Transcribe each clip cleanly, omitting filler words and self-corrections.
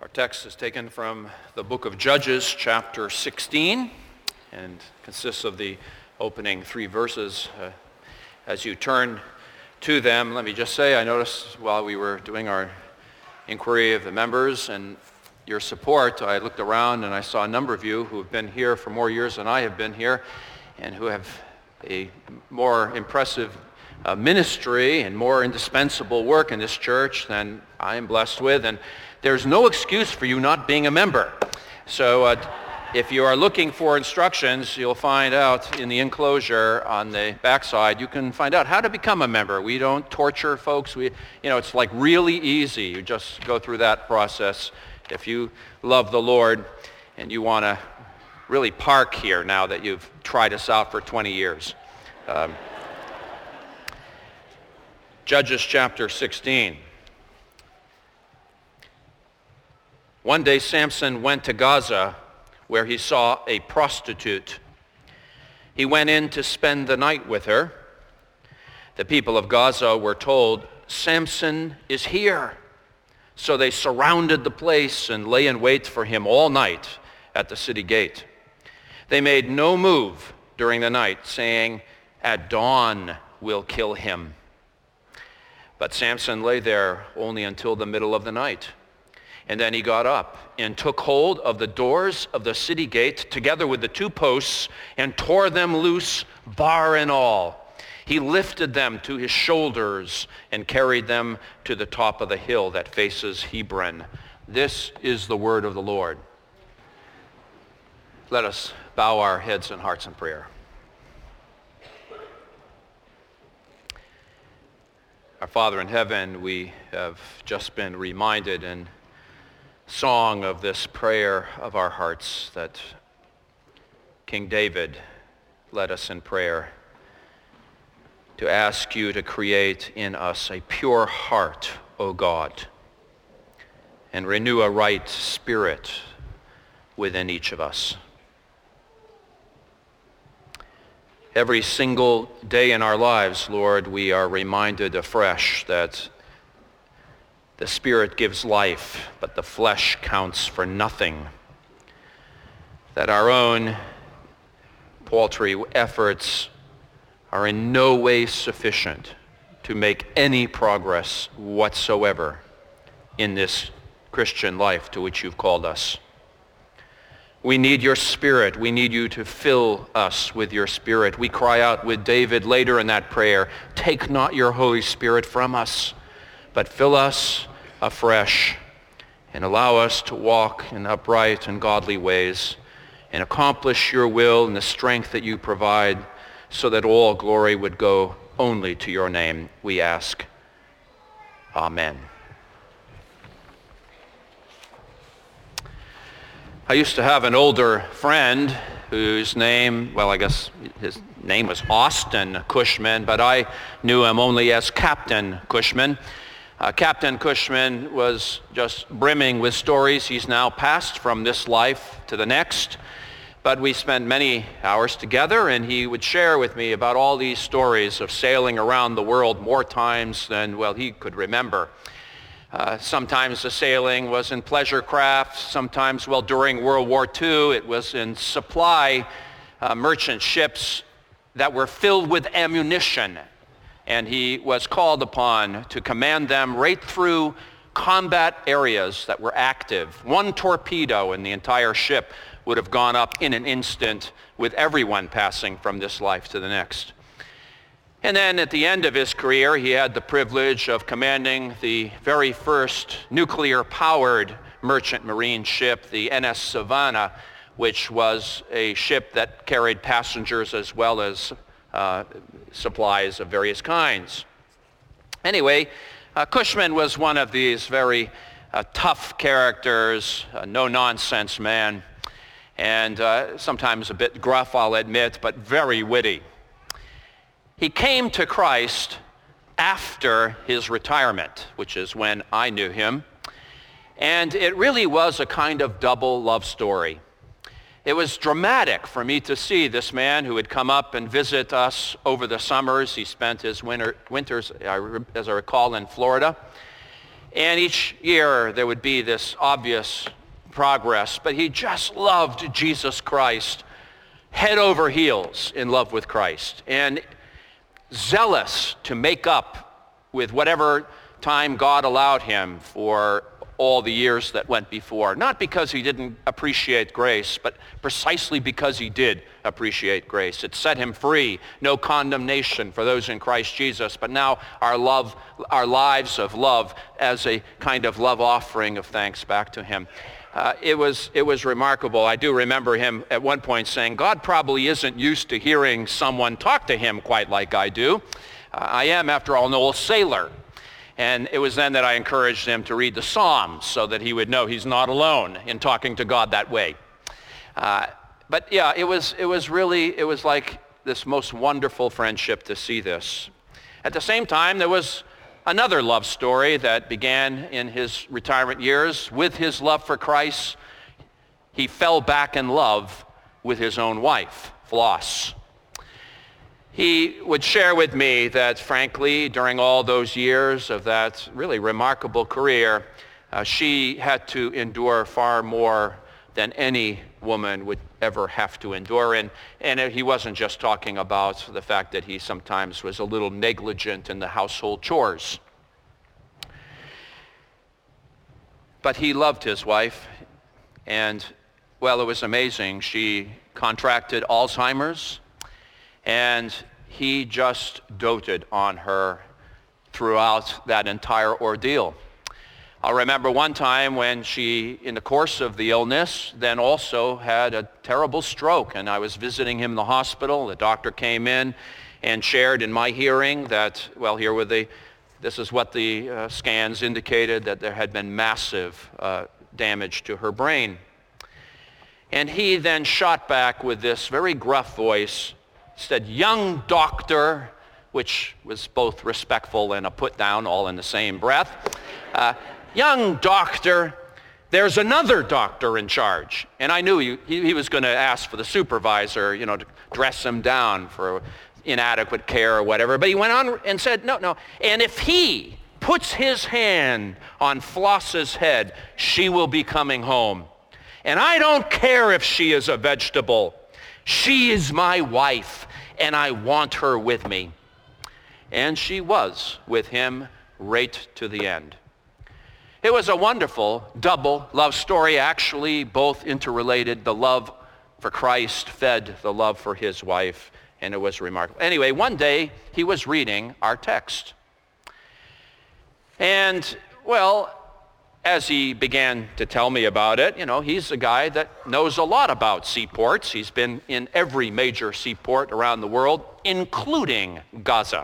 text is taken from the book of Judges, chapter 16, and consists of the opening three verses. As you turn to them, let me just say, I noticed while we were doing our inquiry of the members and your support, I looked around and I saw a number of you who have been here for more years than I have been here and who have a more impressive ministry and more indispensable work in this church than I am blessed with, and there's no excuse for you not being a member. So if you are looking for instructions, you'll find out in the enclosure on the backside, you can find out how to become a member. We don't torture folks. It's like really easy. You just go through that process. If you love the Lord and you want to really park here now that you've tried us out for 20 years. Judges chapter 16. One day Samson went to Gaza, where he saw a prostitute. He went in to spend the night with her. The people of Gaza were told, "Samson is here." So they surrounded the place and lay in wait for him all night at the city gate. They made no move during the night, saying, "At dawn we'll kill him." But Samson lay there only until the middle of the night. And then he got up and took hold of the doors of the city gate together with the two posts and tore them loose, bar and all. He lifted them to his shoulders and carried them to the top of the hill that faces Hebron. This is the word of the Lord. Let us bow our heads and hearts in prayer. Our Father in heaven, we have just been reminded in song of this prayer of our hearts that King David led us in prayer to ask you to create in us a pure heart, O God, and renew a right spirit within each of us. Every single day in our lives, Lord, we are reminded afresh that the Spirit gives life, but the flesh counts for nothing. That our own paltry efforts are in no way sufficient to make any progress whatsoever in this Christian life to which you've called us. We need your Spirit. We need you to fill us with your Spirit. We cry out with David later in that prayer, "Take not your Holy Spirit from us, but fill us afresh and allow us to walk in upright and godly ways and accomplish your will in the strength that you provide so that all glory would go only to your name, we ask. Amen. I used to have an older friend whose name, well, I guess his name was Austin Cushman, but I knew him only as Captain Cushman. Captain Cushman was just brimming with stories. He's now passed from this life to the next, but we spent many hours together, and he would share with me about all these stories of sailing around the world more times than, well, he could remember. Sometimes the sailing was in pleasure craft. Sometimes, well, during World War II, it was in supply merchant ships that were filled with ammunition. And he was called upon to command them right through combat areas that were active. One torpedo in the entire ship would have gone up in an instant with everyone passing from this life to the next. And then at the end of his career, he had the privilege of commanding the very first nuclear-powered merchant marine ship, the NS Savannah, which was a ship that carried passengers as well as supplies of various kinds. Anyway, Cushman was one of these very tough characters, a no-nonsense man, and sometimes a bit gruff, I'll admit, but very witty. He came to Christ after his retirement, which is when I knew him, and it really was a kind of double love story. It was dramatic for me to see this man who would come up and visit us over the summers. He spent his winters, as I recall, in Florida. And each year there would be this obvious progress, but he just loved Jesus Christ, head over heels in love with Christ, and zealous to make up with whatever time God allowed him for all the years that went before. Not because he didn't appreciate grace, but precisely because he did appreciate grace. It set him free. No condemnation for those in Christ Jesus, but now our lives of love as a kind of love offering of thanks back to him. It was remarkable. I do remember him at one point saying, God probably isn't used to hearing someone talk to him quite like I do. I am, after all, an old sailor. And it was then that I encouraged him to read the Psalms so that he would know he's not alone in talking to God that way. But yeah, it was like this most wonderful friendship to see this. At the same time, there was another love story that began in his retirement years. With his love for Christ, he fell back in love with his own wife, Floss. He would share with me that, frankly, during all those years of that really remarkable career, she had to endure far more than any woman would ever have to endure. And he wasn't just talking about the fact that he sometimes was a little negligent in the household chores. But he loved his wife, and, well, it was amazing. She contracted Alzheimer's, and he just doted on her throughout that entire ordeal. I'll remember one time when she, in the course of the illness, then also had a terrible stroke, and I was visiting him in the hospital. The doctor came in and shared in my hearing that, well, this is what the scans indicated, that there had been massive damage to her brain. And he then shot back with this very gruff voice, said, "Young doctor," which was both respectful and a put down all in the same breath. "Young doctor, there's another doctor in charge." And I knew he was going to ask for the supervisor, to dress him down for inadequate care or whatever. But he went on and said, no. And if he puts his hand on Floss's head, she will be coming home. And I don't care if she is a vegetable. She is my wife, and I want her with me. And she was with him right to the end. It was a wonderful double love story, actually, both interrelated. The love for Christ fed the love for his wife, and it was remarkable. Anyway, one day he was reading our text. And, well, as he began to tell me about it, he's a guy that knows a lot about seaports. He's been in every major seaport around the world, including Gaza.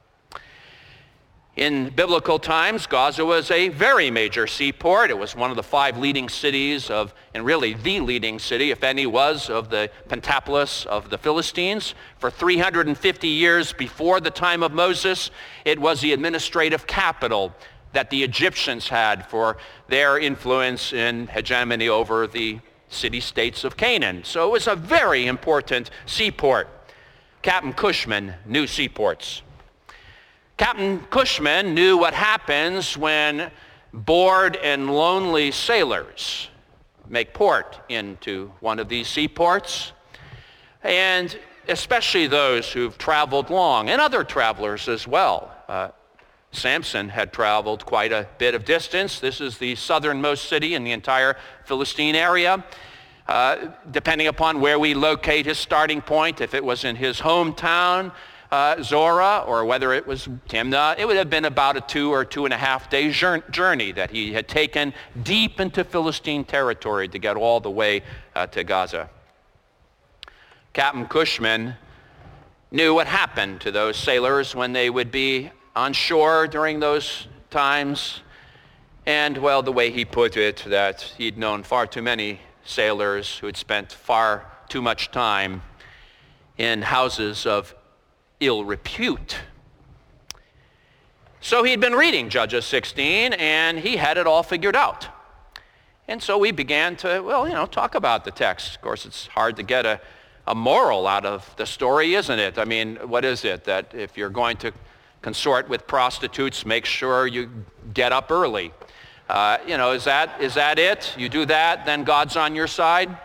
In biblical times, Gaza was a very major seaport. It was one of the 5 leading cities and really the leading city, if any, was of the Pentapolis of the Philistines. For 350 years before the time of Moses, it was the administrative capital that the Egyptians had for their influence and hegemony over the city-states of Canaan. So it was a very important seaport. Captain Cushman knew seaports. Captain Cushman knew what happens when bored and lonely sailors make port into one of these seaports, and especially those who've traveled long, and other travelers as well. Samson had traveled quite a bit of distance. This is the southernmost city in the entire Philistine area. Depending upon where we locate his starting point, if it was in his hometown, Zorah, or whether it was Timnah, it would have been about a 2 or 2.5 day journey that he had taken deep into Philistine territory to get all the way to Gaza. Captain Cushman knew what happened to those sailors when they would be on shore during those times. And, well, the way he put it, that he'd known far too many sailors who had spent far too much time in houses of ill repute. So he'd been reading Judges 16, and he had it all figured out. And so we began to, talk about the text. Of course, it's hard to get a moral out of the story, isn't it? I mean, what is it? That if you're going to consort with prostitutes, make sure you get up early. Is that it? You do that, then God's on your side?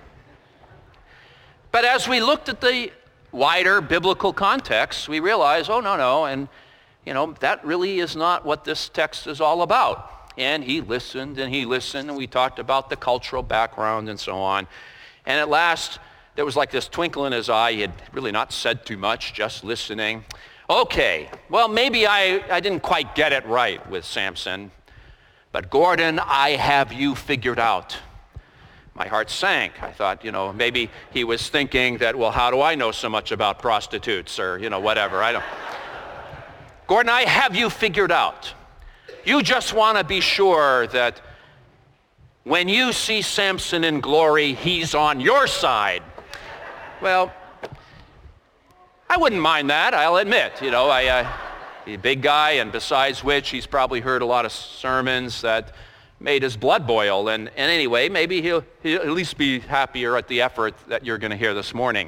But as we looked at the wider biblical context, we realized, no, and that really is not what this text is all about. And he listened, and we talked about the cultural background and so on. And at last, there was like this twinkle in his eye. He had really not said too much, just listening. Okay, well, maybe I didn't quite get it right with Samson, but Gordon, I have you figured out. My heart sank. I thought, maybe he was thinking that, well, how do I know so much about prostitutes or, whatever. I don't. Gordon, I have you figured out. You just want to be sure that when you see Samson in glory, he's on your side. Well, I wouldn't mind that, I'll admit. He's a big guy, and besides which, he's probably heard a lot of sermons that made his blood boil. And anyway, maybe he'll at least be happier at the effort that you're going to hear this morning.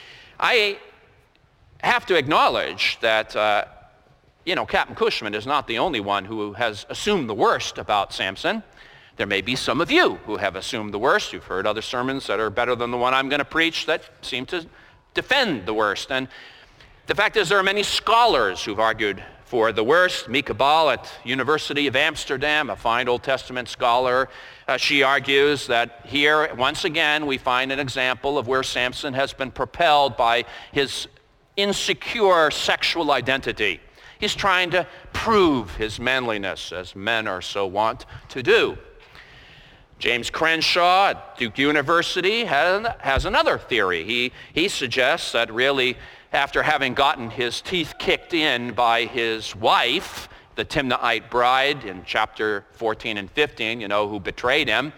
I have to acknowledge that Captain Cushman is not the only one who has assumed the worst about Samson. There may be some of you who have assumed the worst. You've heard other sermons that are better than the one I'm going to preach that seem to defend the worst. And the fact is there are many scholars who've argued for the worst. Mika Ball at University of Amsterdam, a fine Old Testament scholar, she argues that here, once again, we find an example of where Samson has been propelled by his insecure sexual identity. He's trying to prove his manliness, as men are so wont to do. James Crenshaw at Duke University has another theory. He suggests that really, after having gotten his teeth kicked in by his wife, the Timnaite bride in chapter 14 and 15, who betrayed him,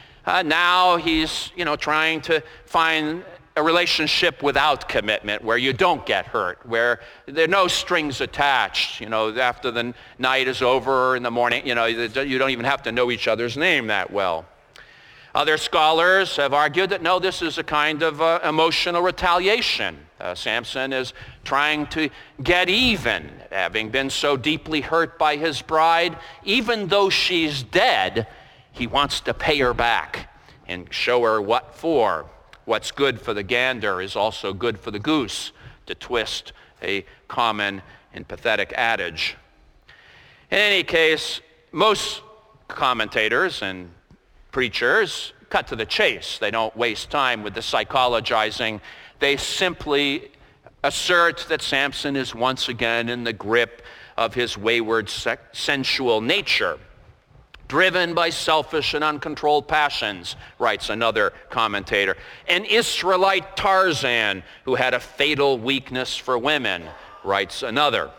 now he's, trying to find a relationship without commitment, where you don't get hurt, where there are no strings attached. After the night is over in the morning, you don't even have to know each other's name that well. Other scholars have argued that no, this is a kind of emotional retaliation. Samson is trying to get even, having been so deeply hurt by his bride. Even though she's dead, he wants to pay her back and show her what for. What's good for the gander is also good for the goose, to twist a common and pathetic adage. In any case, most commentators and preachers cut to the chase. They don't waste time with the psychologizing. They simply assert that Samson is once again in the grip of his wayward sensual nature, driven by selfish and uncontrolled passions, writes another commentator. An Israelite Tarzan who had a fatal weakness for women, writes another.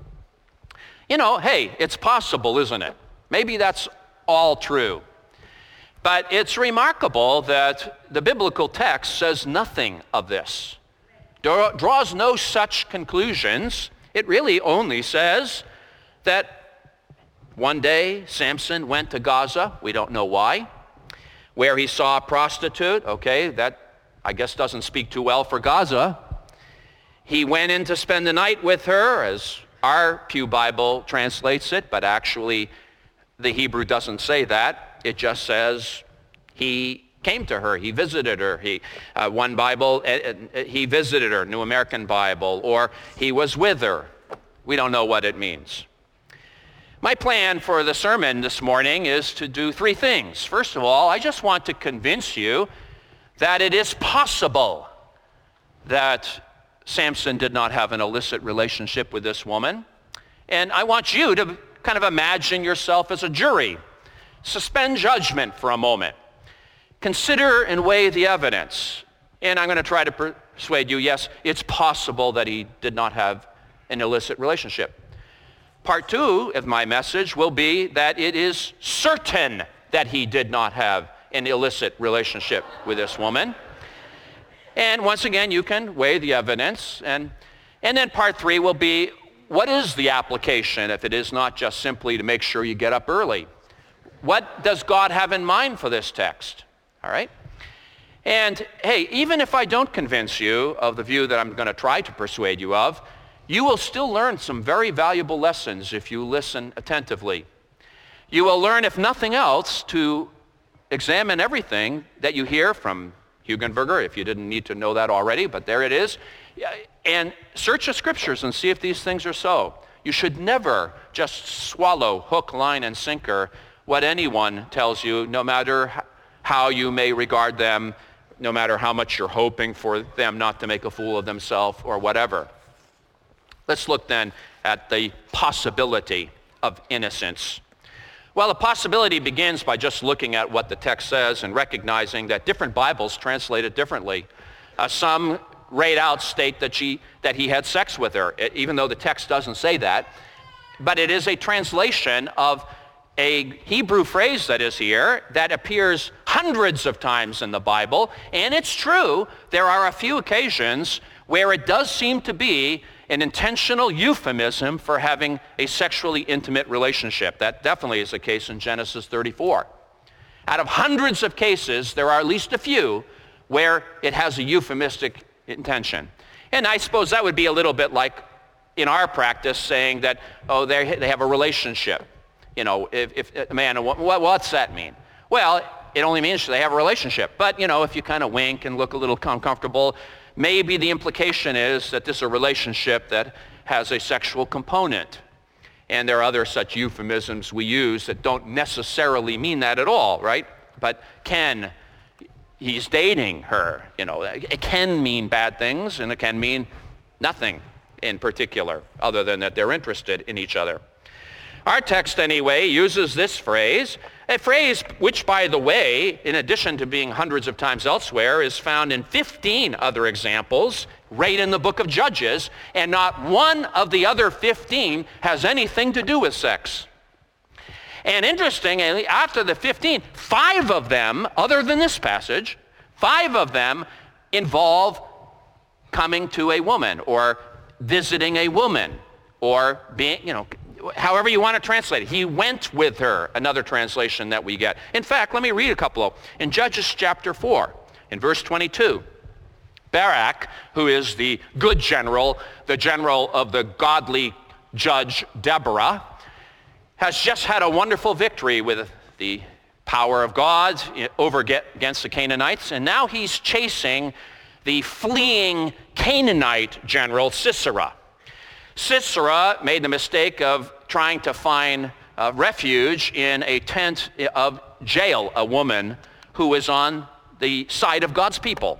Hey, it's possible, isn't it? Maybe that's all true. But it's remarkable that the biblical text says nothing of this, draws no such conclusions. It really only says that one day Samson went to Gaza, we don't know why, where he saw a prostitute. Okay, that I guess doesn't speak too well for Gaza. He went in to spend the night with her, as our Pew Bible translates it, but actually the Hebrew doesn't say that. It just says he came to her, he visited her. One Bible, he visited her, New American Bible, or he was with her. We don't know what it means. My plan for the sermon this morning is to do three things. First of all, I just want to convince you that it is possible that Samson did not have an illicit relationship with this woman. And I want you to kind of imagine yourself as a jury. Suspend judgment for a moment. Consider and weigh the evidence. And I'm going to try to persuade you, yes, it's possible that he did not have an illicit relationship. Part two of my message will be that it is certain that he did not have an illicit relationship with this woman. And once again, you can weigh the evidence. And then part three will be, what is the application if it is not just simply to make sure you get up early? What does God have in mind for this text? All right? And hey, even if I don't convince you of the view that I'm going to try to persuade you of, you will still learn some very valuable lessons if you listen attentively. You will learn, if nothing else, to examine everything that you hear from Hugenberger, if you didn't need to know that already, but there it is, and search the scriptures and see if these things are so. You should never just swallow hook, line, and sinker what anyone tells you, no matter how you may regard them, no matter how much you're hoping for them not to make a fool of themselves or whatever. Let's look then at the possibility of innocence. Well, the possibility begins by just looking at what the text says and recognizing that different Bibles translate it differently. Some right out state that he had sex with her, even though the text doesn't say that. But it is a translation of a Hebrew phrase that is here that appears hundreds of times in the Bible. And it's true, there are a few occasions where it does seem to be an intentional euphemism for having a sexually intimate relationship. That definitely is the case in Genesis 34. Out of hundreds of cases, there are at least a few where it has a euphemistic intention. And I suppose that would be a little bit like in our practice saying that, oh, they have a relationship. You know, if a man and woman, what's that mean? Well, it only means they have a relationship. But, you know, if you kind of wink and look a little uncomfortable, maybe the implication is that this is a relationship that has a sexual component. And there are other such euphemisms we use that don't necessarily mean that at all, right? But he's dating her, you know. It can mean bad things, and it can mean nothing in particular, other than that they're interested in each other. Our text, anyway, uses this phrase, a phrase which, by the way, in addition to being hundreds of times elsewhere, is found in 15 other examples right in the book of Judges, and not one of the other 15 has anything to do with sex. And interestingly, after the 15, 5 of them, other than this passage, 5 of them involve coming to a woman or visiting a woman or being, you know, however you want to translate it. He went with her, another translation that we get. In fact, let me read a couple of. In Judges chapter 4, in verse 22, Barak, who is the good general, the general of the godly judge Deborah, has just had a wonderful victory with the power of God against the Canaanites, and now he's chasing the fleeing Canaanite general Sisera. Sisera made the mistake of trying to find refuge in a tent of Jael, a woman who was on the side of God's people.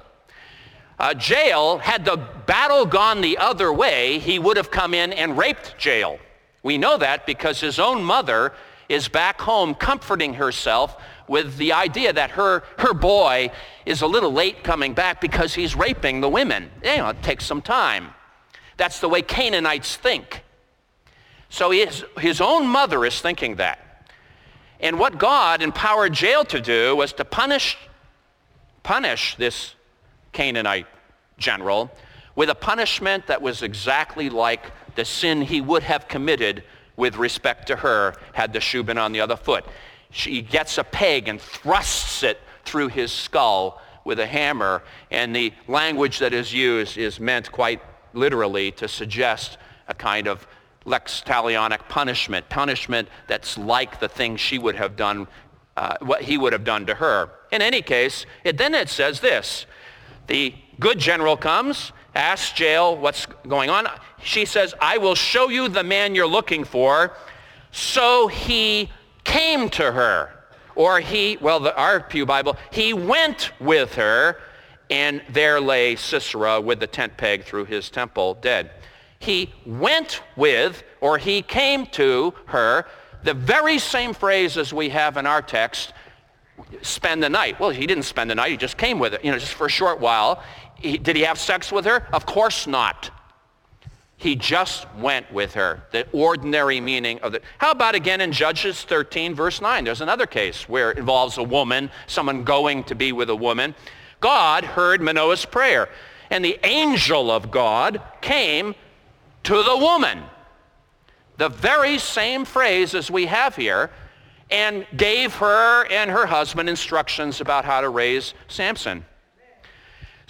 Jael, had the battle gone the other way, he would have come in and raped Jael. We know that because his own mother is back home comforting herself with the idea that her boy is a little late coming back because he's raping the women. You know, it takes some time. That's the way Canaanites think. So his own mother is thinking that. And what God empowered Jael to do was to punish this Canaanite general with a punishment that was exactly like the sin he would have committed with respect to her had the shoe been on the other foot. She gets a peg and thrusts it through his skull with a hammer, and the language that is used is meant quite literally to suggest a kind of lex talionic punishment that's like the thing she would have done, what he would have done to her. In any case, it says this: the good general comes, asks Jael what's going on. She says, I will show you the man you're looking for. So he came to her, or our Pew Bible, he went with her, and there lay Sisera with the tent peg through his temple, dead. He went with, or he came to her, the very same phrase as we have in our text, spend the night. Well, he didn't spend the night, he just came with her, just for a short while. Did he have sex with her? Of course not. He just went with her, the ordinary meaning of it. How about again in Judges 13, verse 9? There's another case where it involves a woman, someone going to be with a woman. God heard Manoah's prayer, and the angel of God came to the woman. The very same phrase as we have here, and gave her and her husband instructions about how to raise Samson.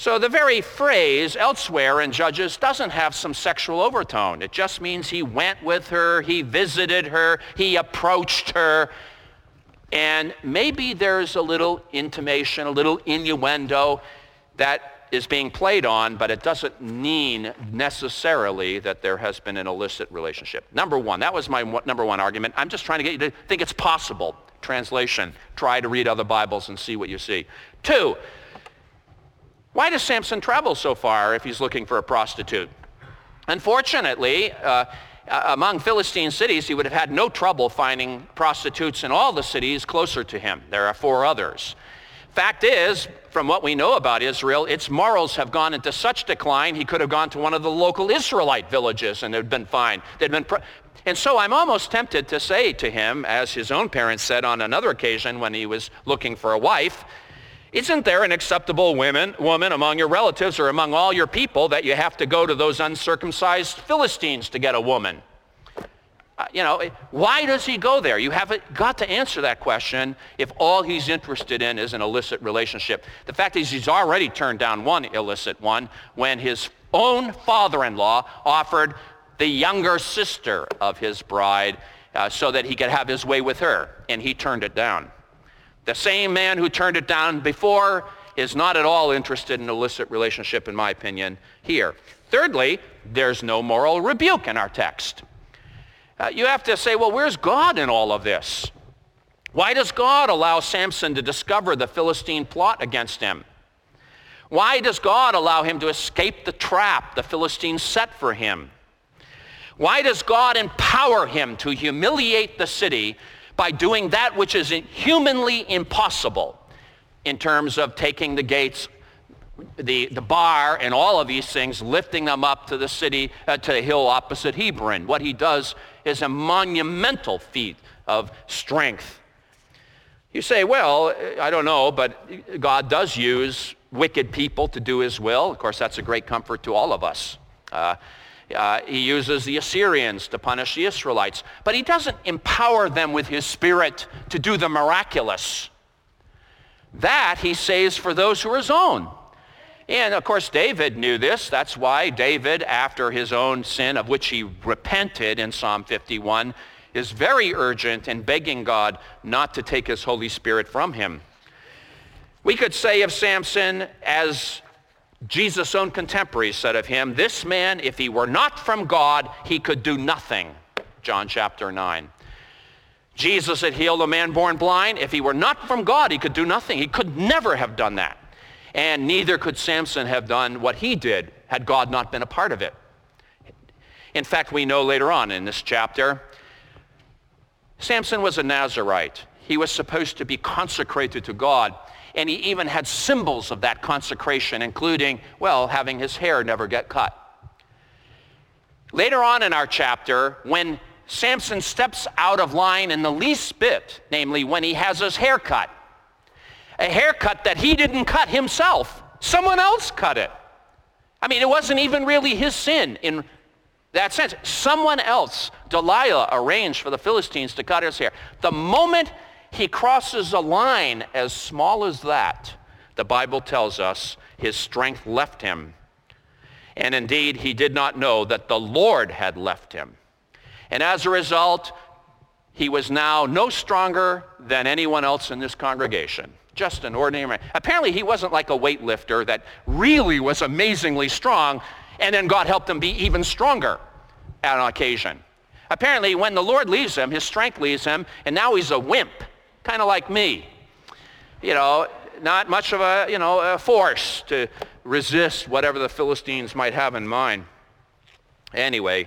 So the very phrase elsewhere in Judges doesn't have some sexual overtone. It just means he went with her, he visited her, he approached her. And maybe there's a little intimation, a little innuendo that is being played on, but it doesn't mean necessarily that there has been an illicit relationship. Number one, that was my number one argument. I'm just trying to get you to think it's possible. Translation, try to read other Bibles and see what you see. Two, why does Samson travel so far if he's looking for a prostitute? Unfortunately, among Philistine cities, he would have had no trouble finding prostitutes in all the cities closer to him. There are 4 others. Fact is, from what we know about Israel, its morals have gone into such decline, he could have gone to one of the local Israelite villages and it would have been fine. And so I'm almost tempted to say to him, as his own parents said on another occasion when he was looking for a wife, isn't there an acceptable woman among your relatives or among all your people that you have to go to those uncircumcised Philistines to get a woman? Why does he go there? You haven't got to answer that question if all he's interested in is an illicit relationship. The fact is he's already turned down one illicit one when his own father-in-law offered the younger sister of his bride so that he could have his way with her, and he turned it down. The same man who turned it down before is not at all interested in an illicit relationship, in my opinion, here. Thirdly, there's no moral rebuke in our text. You have to say, well, where's God in all of this? Why does God allow Samson to discover the Philistine plot against him? Why does God allow him to escape the trap the Philistines set for him? Why does God empower him to humiliate the city by doing that which is humanly impossible in terms of taking the gates, the bar, and all of these things, lifting them up to the city, to the hill opposite Hebron? What he does is a monumental feat of strength. You say, well, I don't know, but God does use wicked people to do his will. Of course, that's a great comfort to all of us. He uses the Assyrians to punish the Israelites, but he doesn't empower them with his spirit to do the miraculous. That he saves for those who are his own. And of course, David knew this. That's why David, after his own sin, of which he repented in Psalm 51, is very urgent in begging God not to take his Holy Spirit from him. We could say of Samson, as Jesus' own contemporaries said of him, this man, if he were not from God, he could do nothing. John chapter 9. Jesus had healed a man born blind. If he were not from God, he could do nothing. He could never have done that. And neither could Samson have done what he did had God not been a part of it. In fact, we know later on in this chapter, Samson was a Nazirite. He was supposed to be consecrated to God. And he even had symbols of that consecration, including, well, having his hair never get cut. Later on in our chapter, when Samson steps out of line in the least bit, namely when he has his hair cut, a haircut that he didn't cut himself, someone else cut it. I mean, it wasn't even really his sin in that sense. Someone else, Delilah, arranged for the Philistines to cut his hair. The moment he crosses a line as small as that, the Bible tells us his strength left him. And indeed, he did not know that the Lord had left him. And as a result, he was now no stronger than anyone else in this congregation. Just an ordinary man. Apparently, he wasn't like a weightlifter that really was amazingly strong, and then God helped him be even stronger on occasion. Apparently, when the Lord leaves him, his strength leaves him, and now he's a wimp. Kind of like me, not much of a force to resist whatever the Philistines might have in mind. Anyway,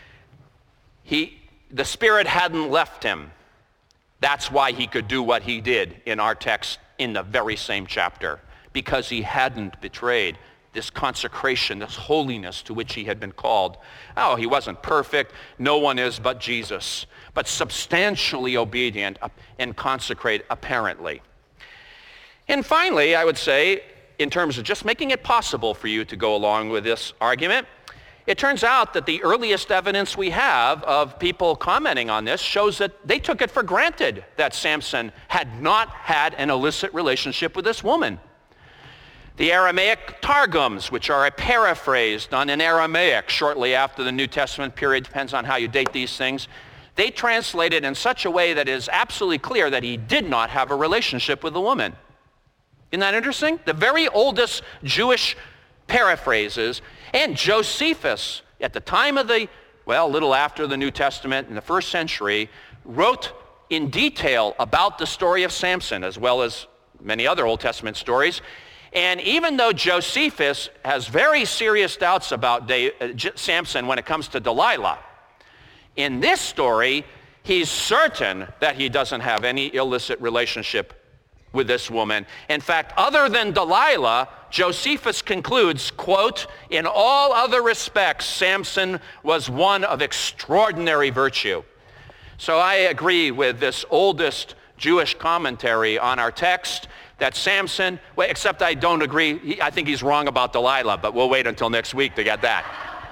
the Spirit hadn't left him. That's why he could do what he did in our text in the very same chapter, because he hadn't betrayed this consecration, this holiness to which he had been called. Oh, he wasn't perfect. No one is but Jesus, but substantially obedient and consecrate apparently. And finally, I would say, in terms of just making it possible for you to go along with this argument, it turns out that the earliest evidence we have of people commenting on this shows that they took it for granted that Samson had not had an illicit relationship with this woman. The Aramaic Targums, which are a paraphrase done in Aramaic shortly after the New Testament period, depends on how you date these things, they translate it in such a way that it is absolutely clear that he did not have a relationship with the woman. Isn't that interesting? The very oldest Jewish paraphrases, and Josephus, at the time of a little after the New Testament in the first century, wrote in detail about the story of Samson, as well as many other Old Testament stories. And even though Josephus has very serious doubts about Samson when it comes to Delilah, in this story, he's certain that he doesn't have any illicit relationship with this woman. In fact, other than Delilah, Josephus concludes, quote, "In all other respects, Samson was one of extraordinary virtue." So I agree with this oldest Jewish commentary on our text that Samson, except I don't agree, I think he's wrong about Delilah, but we'll wait until next week to get that.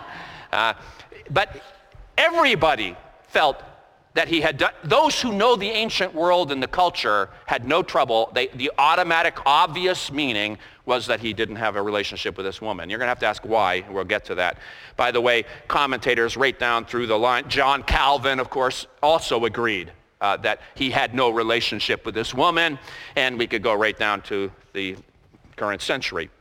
But everybody felt that he had done, those who know the ancient world and the culture had no trouble. The automatic, obvious meaning was that he didn't have a relationship with this woman. You're going to have to ask why, and we'll get to that. By the way, commentators right down through the line, John Calvin, of course, also agreed that he had no relationship with this woman, and we could go right down to the current century.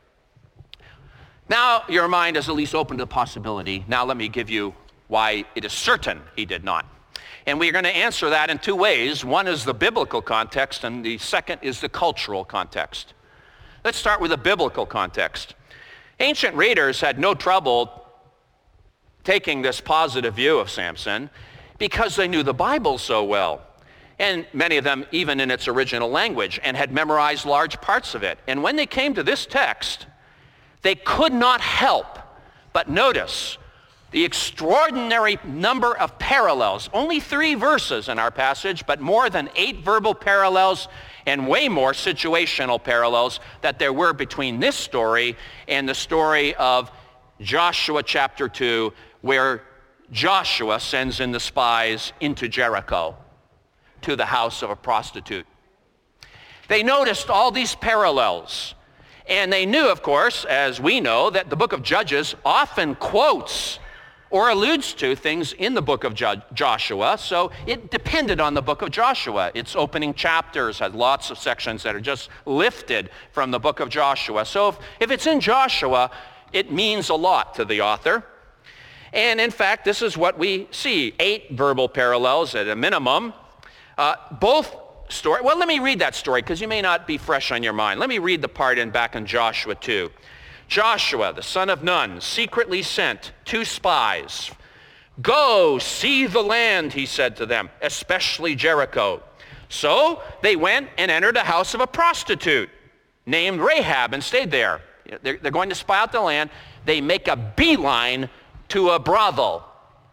Now your mind is at least open to the possibility. Now let me give you why it is certain he did not. And we're going to answer that in two ways. One is the biblical context, and the second is the cultural context. Let's start with the biblical context. Ancient readers had no trouble taking this positive view of Samson because they knew the Bible so well, and many of them even in its original language, and had memorized large parts of it. And when they came to this text, they could not help but notice the extraordinary number of parallels. Only 3 verses in our passage, but more than 8 verbal parallels and way more situational parallels that there were between this story and the story of Joshua chapter 2, where Joshua sends in the spies into Jericho to the house of a prostitute. They noticed all these parallels, and they knew, of course, as we know, that the book of Judges often quotes or alludes to things in the book of Joshua, so it depended on the book of Joshua. Its opening chapters had lots of sections that are just lifted from the book of Joshua. So if it's in Joshua, it means a lot to the author. And in fact, this is what we see, 8 verbal parallels at a minimum. Both story. Well, let me read that story because you may not be fresh on your mind. Let me read the part back in Joshua 2. Joshua, the son of Nun, secretly sent 2 spies. "Go, see the land," he said to them, "especially Jericho." So they went and entered a house of a prostitute named Rahab and stayed there. They're going to spy out the land. They make a beeline to a brothel.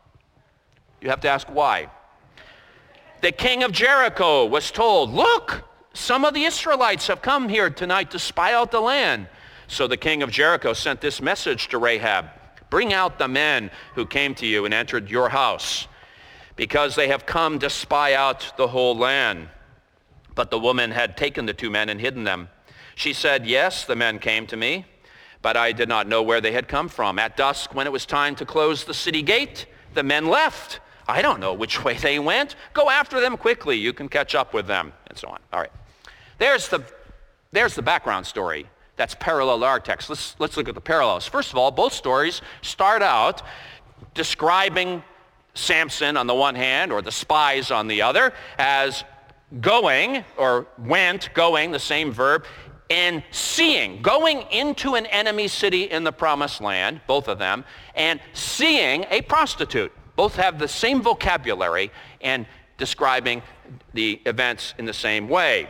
You have to ask why. The king of Jericho was told, "Look, some of the Israelites have come here tonight to spy out the land." So the king of Jericho sent this message to Rahab: "Bring out the men who came to you and entered your house, because they have come to spy out the whole land." But the woman had taken the 2 men and hidden them. She said, "Yes, the men came to me, but I did not know where they had come from. At dusk, when it was time to close the city gate, the men left. I don't know which way they went. Go after them quickly. You can catch up with them," and so on. All right. There's the background story. That's parallel to our text. Let's look at the parallels. First of all, both stories start out describing Samson on the one hand, or the spies on the other, as going, or went, going, the same verb, and seeing, going into an enemy city in the promised land, both of them, and seeing a prostitute. Both have the same vocabulary and describing the events in the same way.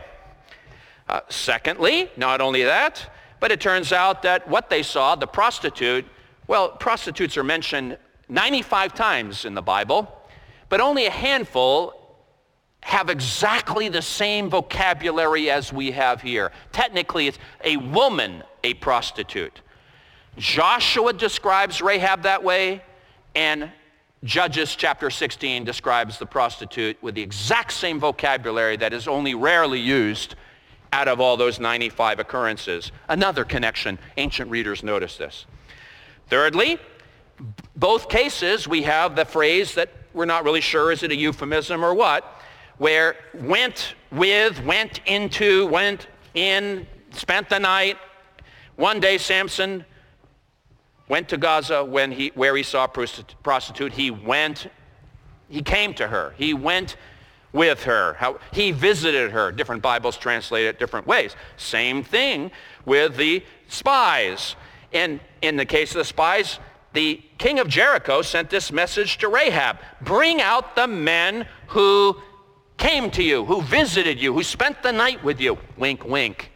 Secondly, not only that, but it turns out that what they saw, the prostitute, well, prostitutes are mentioned 95 times in the Bible, but only a handful have exactly the same vocabulary as we have here. Technically, it's a woman, a prostitute. Joshua describes Rahab that way, and Judges chapter 16 describes the prostitute with the exact same vocabulary that is only rarely used out of all those 95 occurrences. Another connection. Ancient readers notice this. Thirdly, both cases we have the phrase that we're not really sure, is it a euphemism or what, where went with, went into, went in, spent the night. One day Samson went to Gaza where he saw a prostitute. He came to her. He went with her. He visited her. Different Bibles translate it different ways. Same thing with the spies. And in the case of the spies, the king of Jericho sent this message to Rahab. Bring out the men who came to you, who visited you, who spent the night with you. Wink, wink.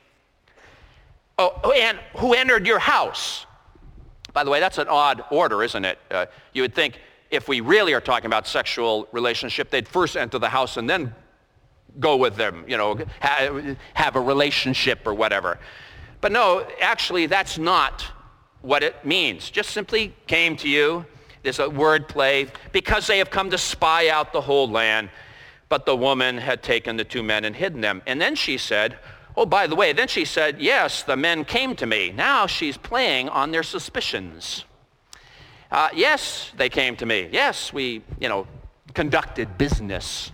Oh, and who entered your house. By the way, that's an odd order, isn't it? You would think if we really are talking about sexual relationship, they'd first enter the house and then go with them, have a relationship or whatever. But no, actually, that's not what it means. Just simply came to you. There's a word play. Because they have come to spy out the whole land. But the woman had taken the two men and hidden them. And then she said, oh, by the way, then she said, yes, the men came to me. Now she's playing on their suspicions. Yes, they came to me. Yes, we, conducted business.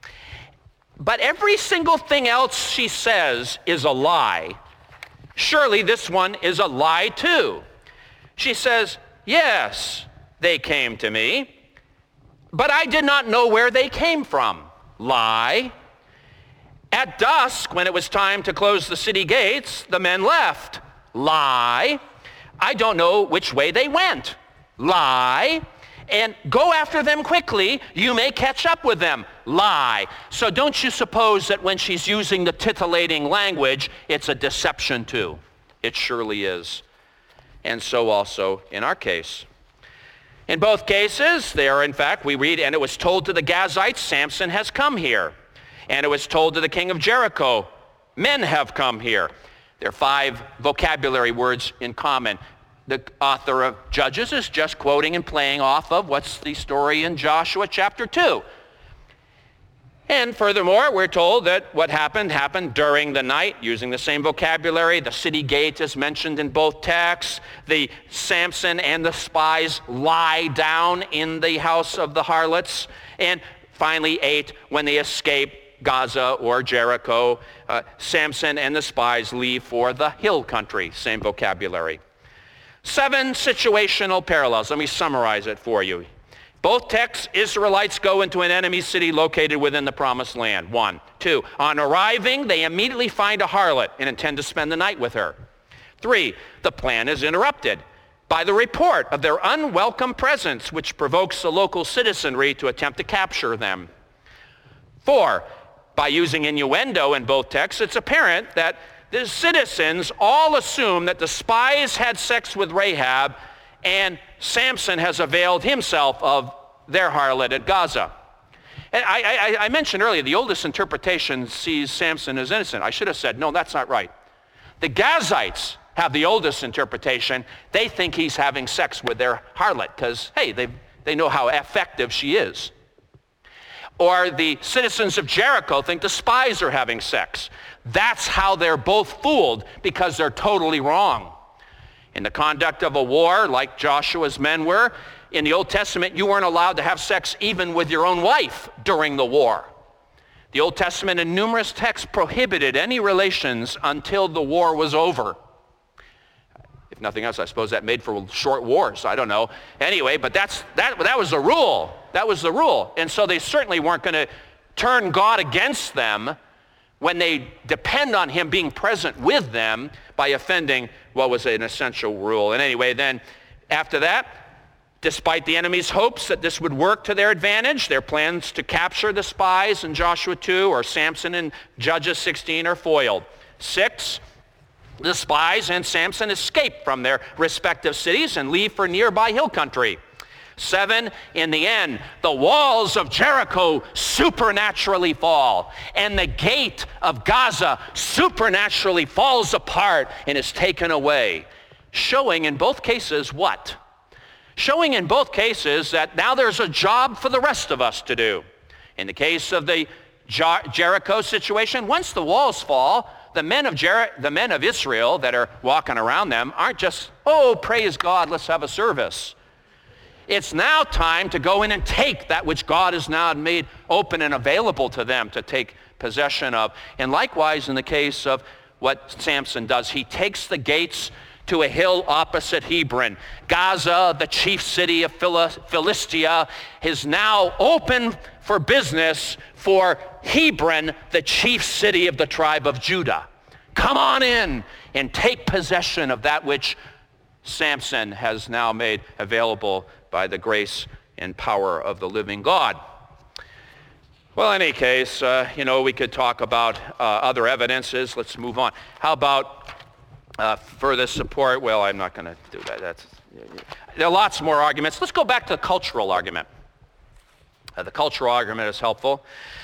But every single thing else she says is a lie. Surely this one is a lie too. She says, yes, they came to me, but I did not know where they came from. Lie. At dusk, when it was time to close the city gates, the men left. Lie. I don't know which way they went. Lie. And go after them quickly, you may catch up with them. Lie. So don't you suppose that when she's using the titillating language, it's a deception too. It surely is. And so also in our case. In both cases, there, in fact, we read, and it was told to the Gazites, Samson has come here. And it was told to the king of Jericho, men have come here. There are 5 vocabulary words in common. The author of Judges is just quoting and playing off of what's the story in Joshua chapter 2. And furthermore, we're told that what happened during the night, using the same vocabulary. The city gate is mentioned in both texts. The Samson and the spies lie down in the house of the harlots. And finally, 8, when they escape Gaza or Jericho, Samson and the spies leave for the hill country. Same vocabulary. 7 situational parallels. Let me summarize it for you. Both texts, Israelites go into an enemy city located within the promised land. 1. 2. On arriving, they immediately find a harlot and intend to spend the night with her. 3. The plan is interrupted by the report of their unwelcome presence, which provokes the local citizenry to attempt to capture them. 4. By using innuendo in both texts, it's apparent that the citizens all assume that the spies had sex with Rahab and Samson has availed himself of their harlot at Gaza. And I mentioned earlier, the oldest interpretation sees Samson as innocent. I should have said, no, that's not right. The Gazites have the oldest interpretation. They think he's having sex with their harlot because, hey, they know how effective she is. Or the citizens of Jericho think the spies are having sex. That's how they're both fooled because they're totally wrong. In the conduct of a war, like Joshua's men were, in the Old Testament, you weren't allowed to have sex even with your own wife during the war. The Old Testament in numerous texts prohibited any relations until the war was over. If nothing else, I suppose that made for short wars. I don't know. Anyway, but that was the rule. That was the rule. And so they certainly weren't going to turn God against them when they depend on him being present with them by offending what was an essential rule. And anyway, then after that, despite the enemy's hopes that this would work to their advantage, their plans to capture the spies in Joshua 2 or Samson in Judges 16 are foiled. 6, the spies and Samson escape from their respective cities and leave for nearby hill country. 7, in the end, the walls of Jericho supernaturally fall, and the gate of Gaza supernaturally falls apart and is taken away, showing in both cases what? Showing in both cases that now there's a job for the rest of us to do. In the case of the Jericho situation, once the walls fall, the men of Israel that are walking around them aren't just, oh, praise God, let's have a service. It's now time to go in and take that which God has now made open and available to them to take possession of. And likewise, in the case of what Samson does, he takes the gates to a hill opposite Hebron. Gaza, the chief city of Philistia, is now open for business for Hebron, the chief city of the tribe of Judah. Come on in and take possession of that which Samson has now made available by the grace and power of the living God. Well, in any case, we could talk about other evidences. Let's move on. How about further support? Well, I'm not going to do that. There are lots more arguments. Let's go back to the cultural argument. The cultural argument is helpful.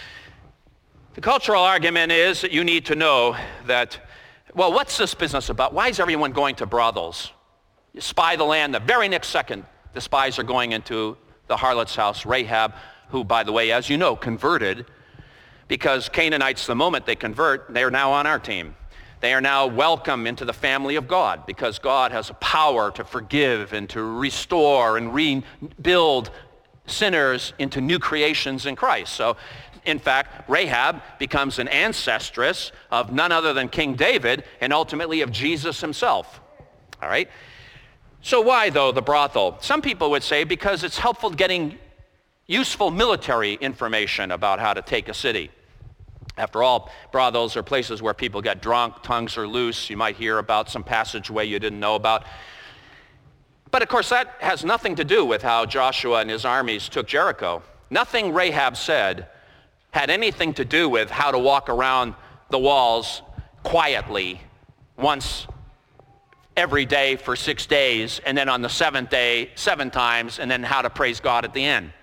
The cultural argument is that you need to know that, well, what's this business about? Why is everyone going to brothels? You spy the land. The very next second, the spies are going into the harlot's house, Rahab, who, by the way, as you know, converted, because Canaanites, the moment they convert, they are now on our team. They are now welcome into the family of God because God has a power to forgive and to restore and rebuild sinners into new creations in Christ. So, in fact, Rahab becomes an ancestress of none other than King David and ultimately of Jesus himself. All right? So why, though, the brothel? Some people would say because it's helpful getting useful military information about how to take a city. After all, brothels are places where people get drunk, tongues are loose. You might hear about some passageway you didn't know about. But of course, that has nothing to do with how Joshua and his armies took Jericho. Nothing Rahab said had anything to do with how to walk around the walls quietly once every day for 6 days, and then on the seventh day, 7 times, and then how to praise God at the end.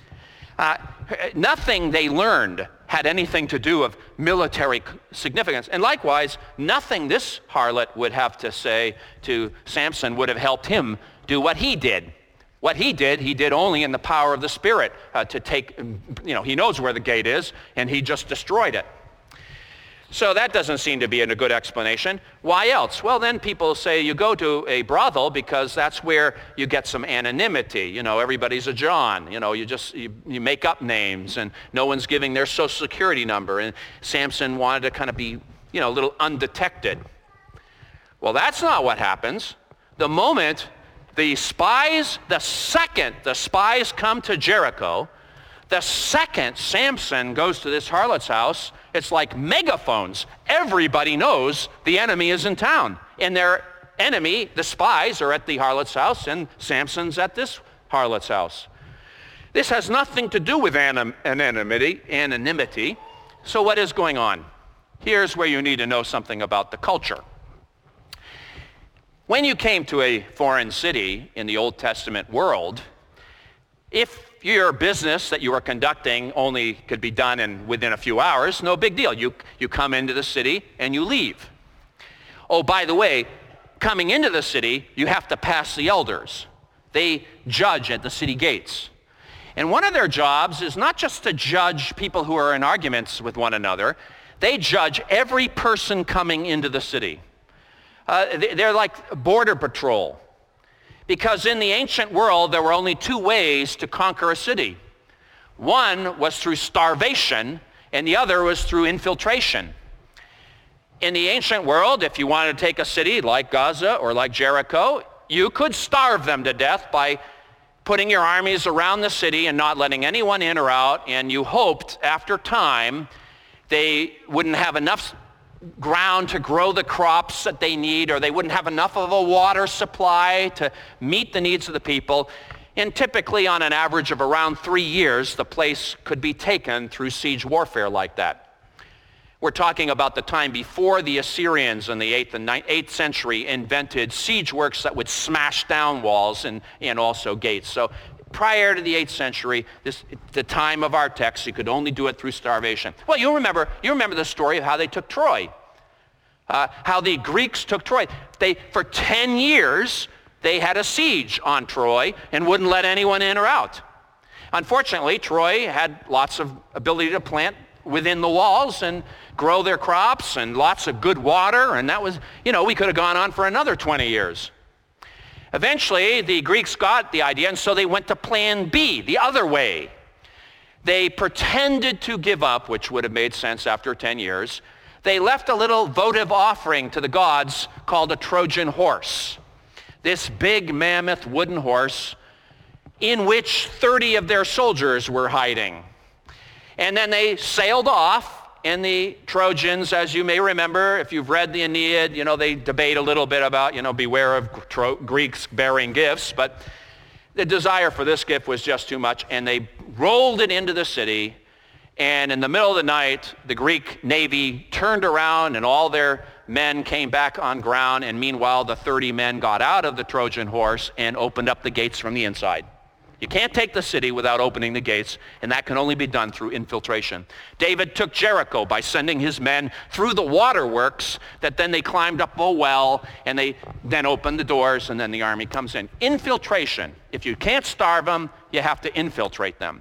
Nothing they learned had anything to do with military significance. And likewise, nothing this harlot would have to say to Samson would have helped him do what he did. What he did only in the power of the Spirit to take, he knows where the gate is, and he just destroyed it. So that doesn't seem to be a good explanation. Why else? Well, then people say you go to a brothel because that's where you get some anonymity. Everybody's a John. You make up names, and no one's giving their social security number. And Samson wanted to kind of be, a little undetected. Well, that's not what happens. The moment the second the spies come to Jericho, the second Samson goes to this harlot's house, it's like megaphones. Everybody knows the enemy is in town. And their enemy, the spies, are at the harlot's house, and Samson's at this harlot's house. This has nothing to do with anonymity. So what is going on? Here's where you need to know something about the culture. When you came to a foreign city in the Old Testament world, if your business that you were conducting only could be done within a few hours, no big deal. You come into the city and you leave. Oh, by the way, coming into the city, you have to pass the elders. They judge at the city gates. And one of their jobs is not just to judge people who are in arguments with one another. They judge every person coming into the city. They're like border patrol. Because in the ancient world, there were only 2 ways to conquer a city. One was through starvation, and the other was through infiltration. In the ancient world, if you wanted to take a city like Gaza or like Jericho, you could starve them to death by putting your armies around the city and not letting anyone in or out, and you hoped after time they wouldn't have enough ground to grow the crops that they need, or they wouldn't have enough of a water supply to meet the needs of the people. And typically on an average of around 3 years, the place could be taken through siege warfare like that. We're talking about the time before the Assyrians in the 8th century invented siege works that would smash down walls and also gates. So prior to the 8th century, the time of our text, you could only do it through starvation. Well, you remember the story of how they took Troy. How the Greeks took Troy. For 10 years, they had a siege on Troy and wouldn't let anyone in or out. Unfortunately, Troy had lots of ability to plant within the walls and grow their crops and lots of good water. And that was, we could have gone on for another 20 years. Eventually, the Greeks got the idea, and so they went to plan B, the other way. They pretended to give up, which would have made sense after 10 years. They left a little votive offering to the gods called a Trojan horse. This big mammoth wooden horse in which 30 of their soldiers were hiding. And then they sailed off, and the Trojans, as you may remember, if you've read the Aeneid, they debate a little bit about, beware of Greeks bearing gifts, but the desire for this gift was just too much, and they rolled it into the city, and in the middle of the night, the Greek navy turned around, and all their men came back on ground, and meanwhile, the 30 men got out of the Trojan horse and opened up the gates from the inside. You can't take the city without opening the gates, and that can only be done through infiltration. David took Jericho by sending his men through the waterworks that then they climbed up a well, and they then opened the doors, and then the army comes in. Infiltration. If you can't starve them, you have to infiltrate them.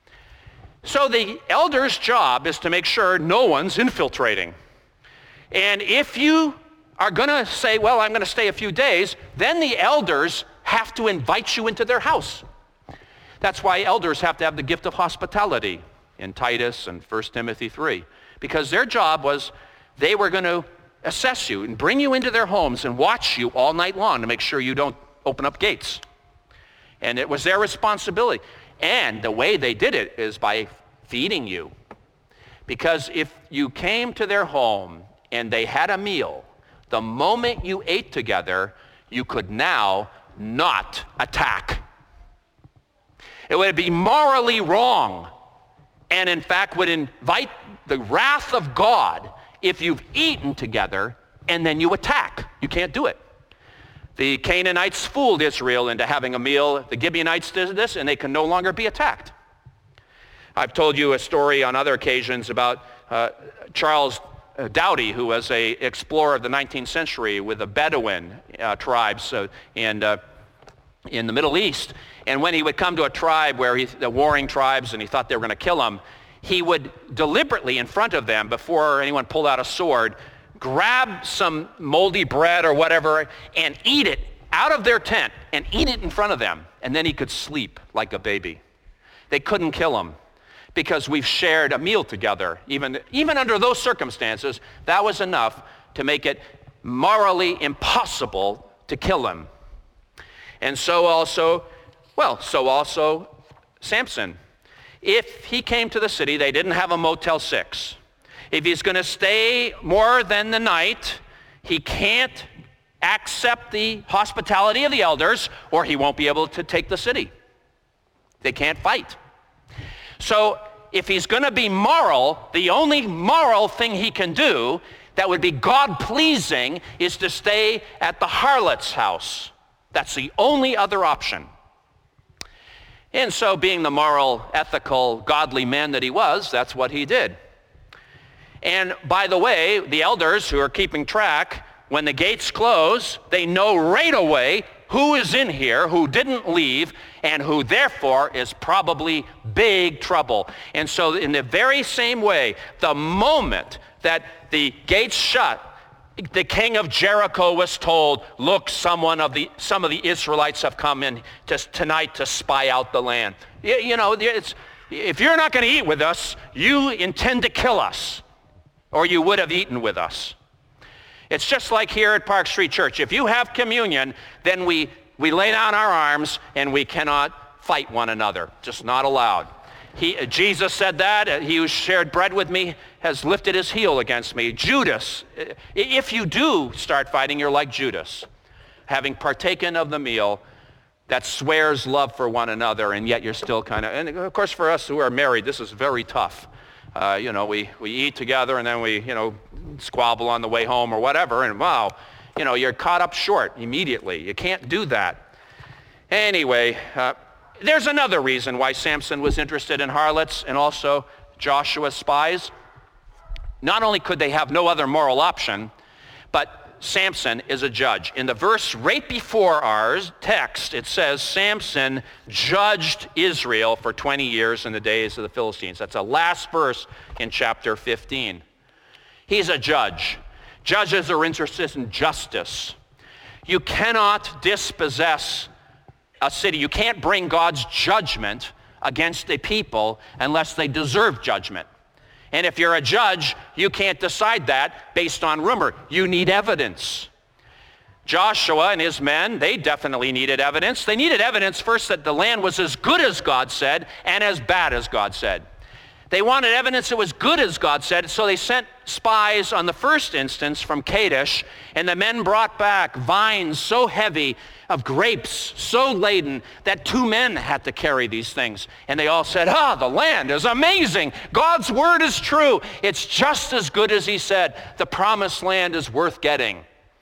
So the elder's job is to make sure no one's infiltrating. And if you are going to say, well, I'm going to stay a few days, then the elders have to invite you into their house. That's why elders have to have the gift of hospitality in Titus and 1 Timothy 3, because their job was they were going to assess you and bring you into their homes and watch you all night long to make sure you don't open up gates. And it was their responsibility. And the way they did it is by feeding you. Because if you came to their home and they had a meal, the moment you ate together, you could now not attack. It would be morally wrong, and in fact would invite the wrath of God if you've eaten together and then you attack. You can't do it. The Canaanites fooled Israel into having a meal. The Gibeonites did this, and they can no longer be attacked. I've told you a story on other occasions about Charles Doughty, who was an explorer of the 19th century with the Bedouin tribes in the Middle East. And when he would come to a tribe where the warring tribes, and he thought they were going to kill him, he would deliberately in front of them, before anyone pulled out a sword, grab some moldy bread or whatever and eat it out of their tent and eat it in front of them. And then he could sleep like a baby. They couldn't kill him because we've shared a meal together. Even under those circumstances, that was enough to make it morally impossible to kill him. And so also Samson. If he came to the city, they didn't have a Motel 6. If he's going to stay more than the night, he can't accept the hospitality of the elders, or he won't be able to take the city. They can't fight. So if he's going to be moral, the only moral thing he can do that would be God-pleasing is to stay at the harlot's house. That's the only other option. And so being the moral, ethical, godly man that he was, that's what he did. And by the way, the elders who are keeping track, when the gates close, they know right away who is in here, who didn't leave, and who therefore is probably big trouble. And so in the very same way, the moment that the gates shut, the king of Jericho was told, look, some of the Israelites have come in tonight to spy out the land. If you're not going to eat with us, you intend to kill us, or you would have eaten with us. It's just like here at Park Street Church. If you have communion, then we lay down our arms and we cannot fight one another. Just not allowed. Jesus said that. He who shared bread with me has lifted his heel against me. Judas, if you do start fighting, you're like Judas, having partaken of the meal that swears love for one another, and yet you're still and of course for us who are married, this is very tough. We eat together and then we, squabble on the way home or whatever, and wow, you're caught up short immediately. You can't do that. Anyway, there's another reason why Samson was interested in harlots and also Joshua's spies. Not only could they have no other moral option, But Samson is a judge. In the verse right before our text, it says Samson judged Israel for 20 years in the days of the Philistines. That's the last verse in chapter 15. He's a judge. Judges are interested in justice. You cannot dispossess a city. You can't bring God's judgment against a people unless they deserve judgment. And if you're a judge, you can't decide that based on rumor. You need evidence. Joshua and his men, they definitely needed evidence. They needed evidence first that the land was as good as God said and as bad as God said. They wanted evidence it was good as God said, so they sent spies on the first instance from Kadesh, and the men brought back vines so heavy of grapes, so laden that 2 men had to carry these things. And they all said, the land is amazing. God's word is true. It's just as good as he said. The promised land is worth getting.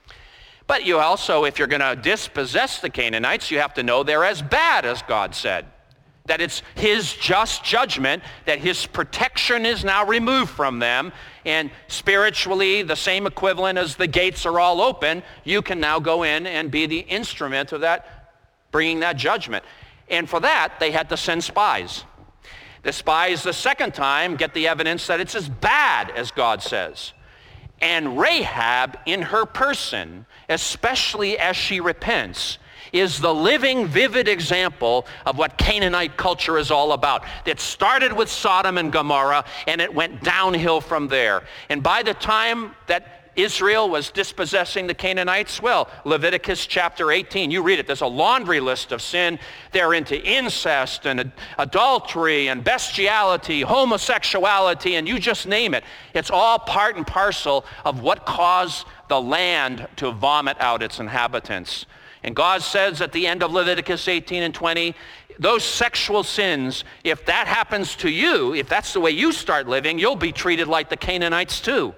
But you also, if you're going to dispossess the Canaanites, you have to know they're as bad as God said. That it's his just judgment, that his protection is now removed from them, and spiritually the same equivalent as the gates are all open, you can now go in and be the instrument of that, bringing that judgment. And for that, they had to send spies. The spies the second time get the evidence that it's as bad as God says. And Rahab in her person, especially as she repents, is the living, vivid example of what Canaanite culture is all about. It started with Sodom and Gomorrah, and it went downhill from there. And by the time that Israel was dispossessing the Canaanites, well, Leviticus chapter 18, you read it, there's a laundry list of sin. They're into incest and adultery and bestiality, homosexuality, and you just name it. It's all part and parcel of what caused the land to vomit out its inhabitants. And God says at the end of Leviticus 18 and 20, those sexual sins, if that happens to you, if that's the way you start living, you'll be treated like the Canaanites too.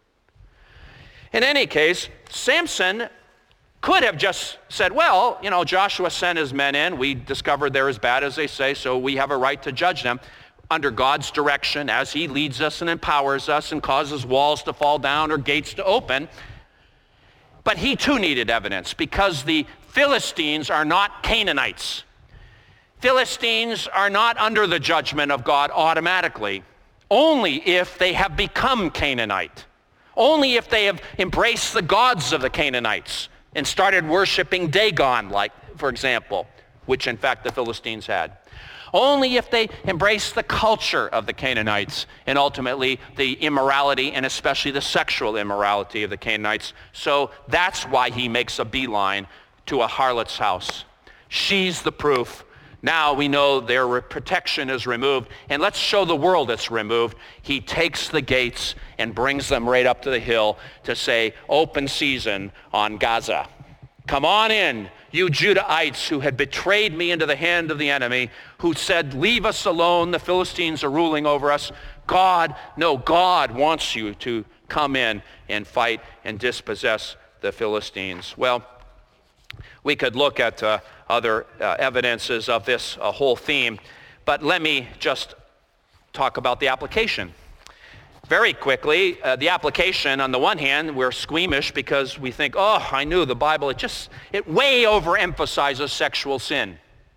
In any case, Samson could have just said, well, Joshua sent his men in. We discovered they're as bad as they say, so we have a right to judge them under God's direction as he leads us and empowers us and causes walls to fall down or gates to open. But he too needed evidence because the Philistines are not Canaanites. Philistines are not under the judgment of God automatically, only if they have become Canaanite, only if they have embraced the gods of the Canaanites and started worshiping Dagon, like, for example, which in fact the Philistines had. Only if they embrace the culture of the Canaanites and ultimately the immorality and especially the sexual immorality of the Canaanites. So that's why he makes a beeline to a harlot's house. She's the proof. Now we know their protection is removed, and let's show the world it's removed. He takes the gates and brings them right up to the hill to say, open season on Gaza. Come on in, you Judahites who had betrayed me into the hand of the enemy, who said, leave us alone, the Philistines are ruling over us. God wants you to come in and fight and dispossess the Philistines. Well, we could look at other evidences of this whole theme, but let me just talk about the application. Very quickly, the application, on the one hand, we're squeamish because we think, I knew the Bible, it way overemphasizes sexual sin.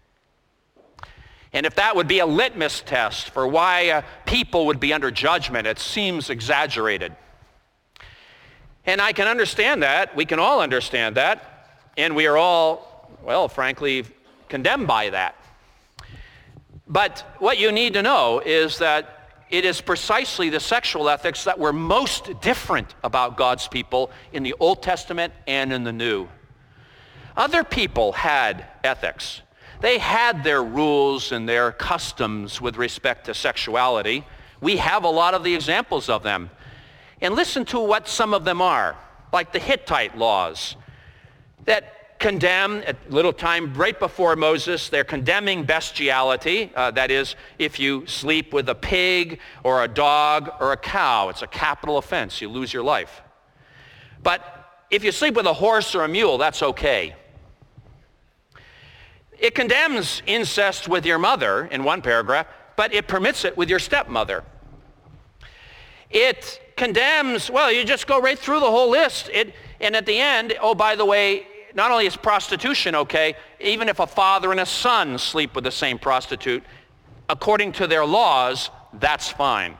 And if that would be a litmus test for why people would be under judgment, it seems exaggerated. And I can understand that, we can all understand that, and we are all, frankly, condemned by that. But what you need to know is that it is precisely the sexual ethics that were most different about God's people in the Old Testament and in the New. Other people had ethics. They had their rules and their customs with respect to sexuality. We have a lot of the examples of them. And listen to what some of them are, like the Hittite laws that condemn, at little time right before Moses, they're condemning bestiality. That is, if you sleep with a pig or a dog or a cow, it's a capital offense. You lose your life. But if you sleep with a horse or a mule, that's okay. It condemns incest with your mother in one paragraph, but it permits it with your stepmother. It condemns, well, you just go right through the whole list. And at the end, oh, by the way, not only is prostitution okay, even if a father and a son sleep with the same prostitute, according to their laws, that's fine.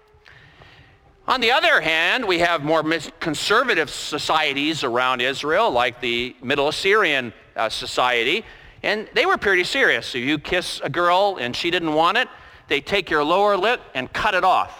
On the other hand, we have more conservative societies around Israel, like the Middle Assyrian society, and they were pretty serious. If you kiss a girl and she didn't want it, they take your lower lip and cut it off.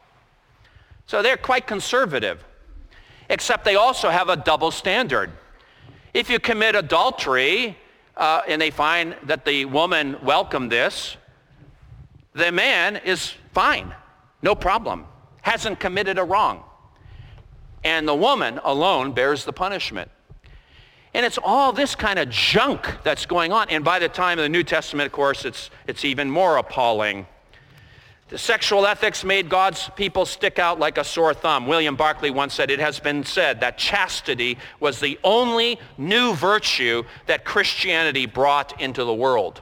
So they're quite conservative, except they also have a double standard. If you commit adultery and they find that the woman welcomed this, the man is fine, no problem, hasn't committed a wrong. And the woman alone bears the punishment. And it's all this kind of junk that's going on. And by the time of the New Testament, of course, it's even more appalling. The sexual ethics made God's people stick out like a sore thumb. William Barclay once said, it has been said that chastity was the only new virtue that Christianity brought into the world.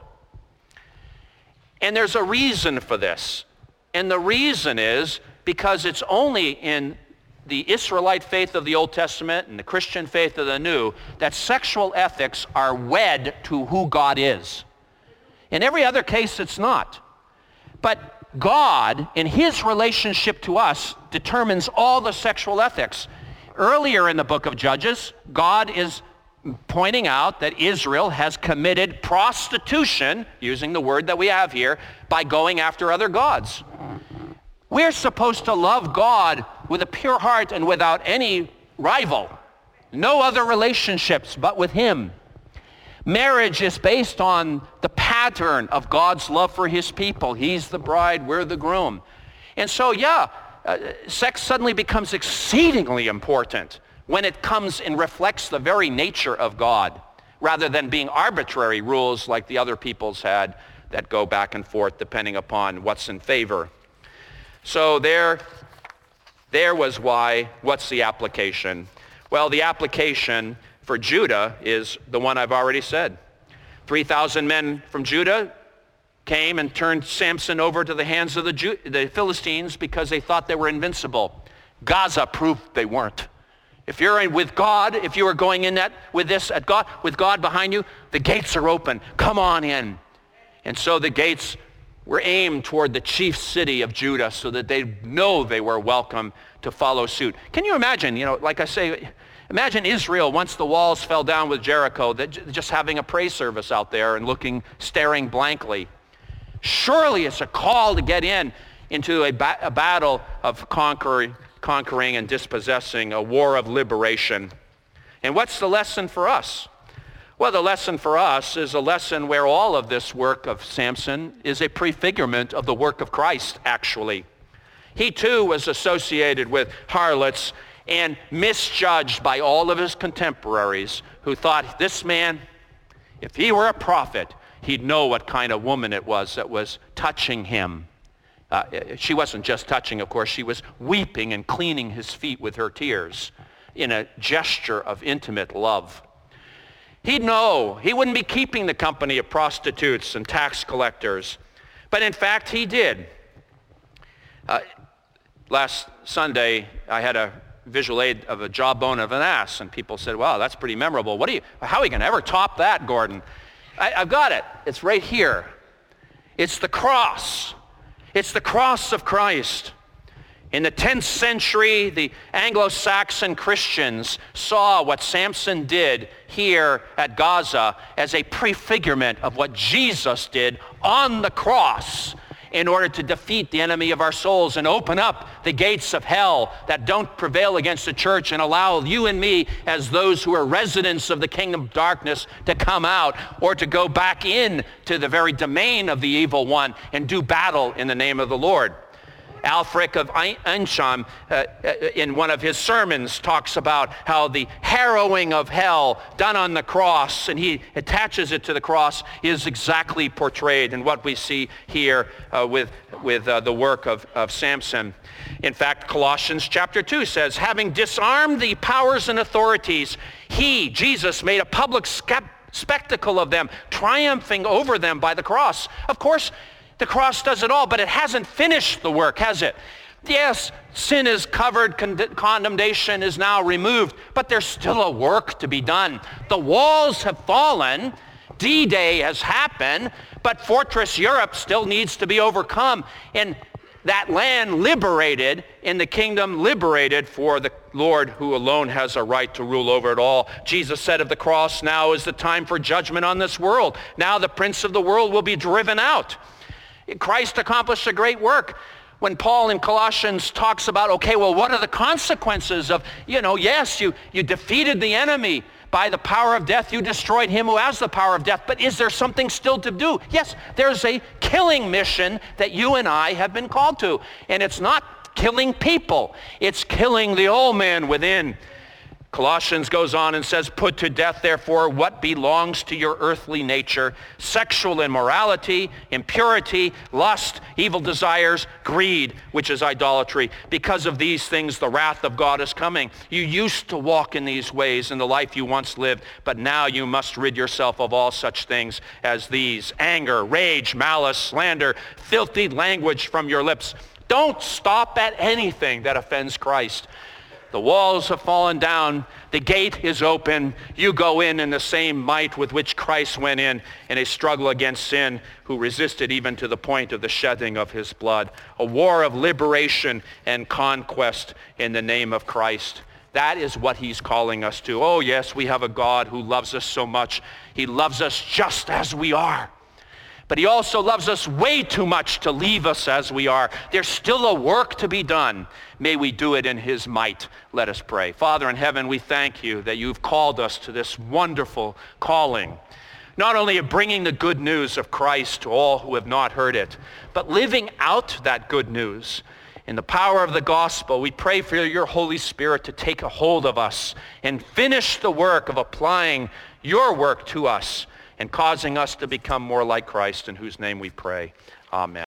And there's a reason for this. And the reason is because it's only in the Israelite faith of the Old Testament and the Christian faith of the New that sexual ethics are wed to who God is. In every other case, it's not. But God, in his relationship to us, determines all the sexual ethics. Earlier in the book of Judges, God is pointing out that Israel has committed prostitution, using the word that we have here, by going after other gods. We're supposed to love God with a pure heart and without any rival. No other relationships but with him. Marriage is based on the pattern of God's love for his people. He's the bride, we're the groom. And so, sex suddenly becomes exceedingly important when it comes and reflects the very nature of God, rather than being arbitrary rules like the other peoples had that go back and forth depending upon what's in favor. So there was why. What's the application? Well, the application for Judah is the one I've already said. 3,000 men from Judah came and turned Samson over to the hands of the Philistines because they thought they were invincible. Gaza proved they weren't. If you're with God, if you are going in with God behind you, the gates are open. Come on in. And so the gates were aimed toward the chief city of Judah so that they know they were welcome to follow suit. Can you imagine, like I say, imagine Israel once the walls fell down with Jericho, just having a praise service out there and staring blankly. Surely it's a call to get into a battle of conquering and dispossessing, a war of liberation. And what's the lesson for us? Well, the lesson for us is a lesson where all of this work of Samson is a prefigurement of the work of Christ, actually. He too was associated with harlots and misjudged by all of his contemporaries who thought this man, if he were a prophet, he'd know what kind of woman it was that was touching him. She wasn't just touching, of course. She was weeping and cleaning his feet with her tears in a gesture of intimate love. He'd know. He wouldn't be keeping the company of prostitutes and tax collectors. But in fact, he did. Last Sunday, I had a visual aid of a jawbone of an ass, and people said, wow, that's pretty memorable. How are you going to ever top that, Gordon? I've got it. It's right here. It's the cross. It's the cross of Christ. In the 10th century, the Anglo-Saxon Christians saw what Samson did here at Gaza as a prefigurement of what Jesus did on the cross in order to defeat the enemy of our souls and open up the gates of hell that don't prevail against the church and allow you and me as those who are residents of the kingdom of darkness to come out or to go back in to the very domain of the evil one and do battle in the name of the Lord. Alfric of Eynsham, in one of his sermons, talks about how the harrowing of hell done on the cross, and he attaches it to the cross, is exactly portrayed in what we see here with the work of Samson. In fact, Colossians chapter 2 says, having disarmed the powers and authorities, he, Jesus, made a public spectacle of them, triumphing over them by the cross. Of course, the cross does it all, but it hasn't finished the work, has it? Yes, sin is covered, condemnation is now removed, but there's still a work to be done. The walls have fallen, D-Day has happened, but Fortress Europe still needs to be overcome. And that land liberated, in the kingdom liberated for the Lord who alone has a right to rule over it all. Jesus said of the cross, now is the time for judgment on this world. Now the prince of the world will be driven out. Christ accomplished a great work. When Paul in Colossians talks about, okay, well, what are the consequences of, yes, you defeated the enemy. By the power of death, you destroyed him who has the power of death. But is there something still to do? Yes, there's a killing mission that you and I have been called to. And it's not killing people. It's killing the old man within. Colossians goes on and says, put to death, therefore, what belongs to your earthly nature, sexual immorality, impurity, lust, evil desires, greed, which is idolatry. Because of these things, the wrath of God is coming. You used to walk in these ways in the life you once lived, but now you must rid yourself of all such things as these: anger, rage, malice, slander, filthy language from your lips. Don't stop at anything that offends Christ. The walls have fallen down. The gate is open. You go in the same might with which Christ went in a struggle against sin, who resisted even to the point of the shedding of his blood. A war of liberation and conquest in the name of Christ. That is what he's calling us to. Oh yes, we have a God who loves us so much. He loves us just as we are. But he also loves us way too much to leave us as we are. There's still a work to be done. May we do it in his might. Let us pray. Father in heaven, we thank you that you've called us to this wonderful calling, not only of bringing the good news of Christ to all who have not heard it, but living out that good news. In the power of the gospel, we pray for your Holy Spirit to take a hold of us and finish the work of applying your work to us and causing us to become more like Christ, in whose name we pray. Amen.